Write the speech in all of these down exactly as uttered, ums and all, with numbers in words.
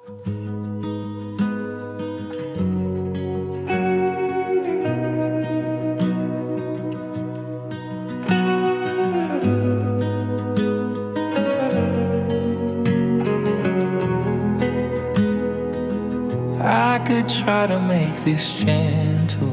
I could try to make this gentle,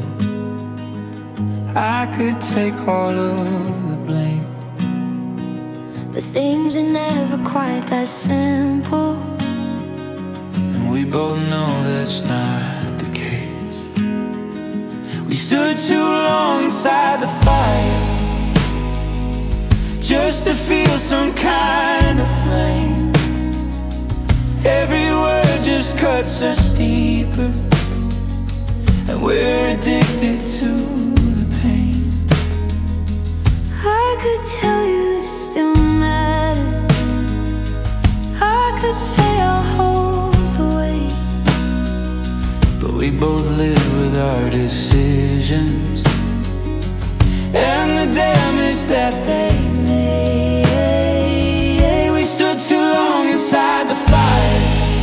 I could take all of the blame, but things are never quite that simple, and we both know that's not the case. We stood too long inside the fire just to feel some kind of flame. Every word just cuts us deeper, and we're addicted to the pain. I could tell you this still matters, I could say I'll hold the weight, but we both live with our decisions and the damage that they made. We stood too long inside the fire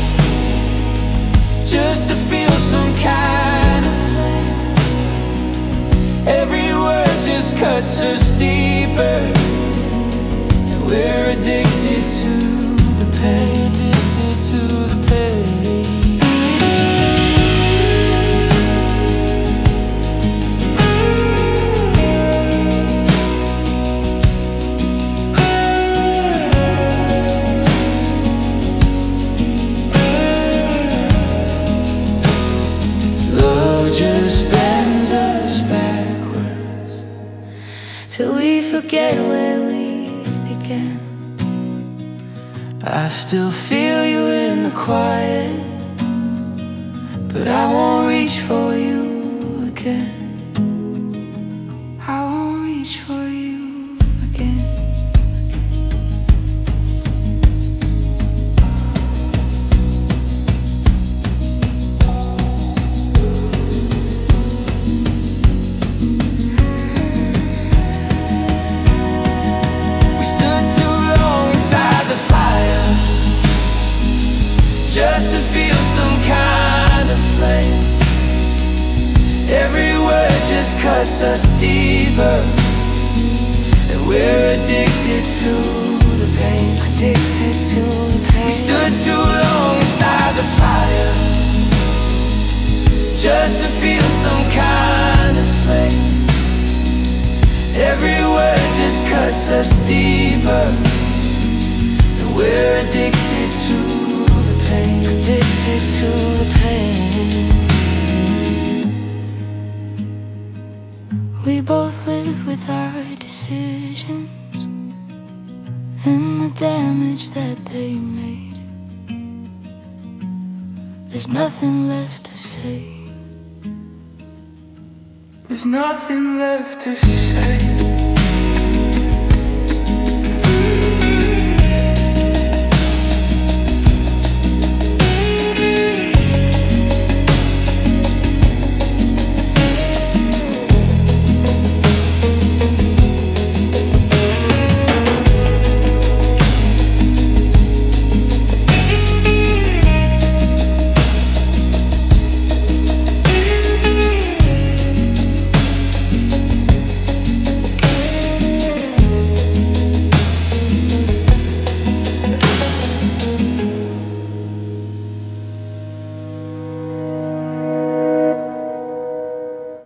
just to feel some kind of flame. Every word just cuts us deeper, and we're addicted to the pain, addicted to the pain. Just bends us backwards till we forget where we began. I still feel you in the quiet, but I won't reach for you again. I won't reach for you again. Just to feel some kind of flame. Every word just cuts us deeper, and we're addicted to the pain, addicted to the pain. We stood too long inside the fire just to feel some kind of flame. Every word just cuts us deeper, and we're addicted to addicted to the pain. We both live with our decisions and the damage that they made. There's nothing left to say. There's nothing left to say.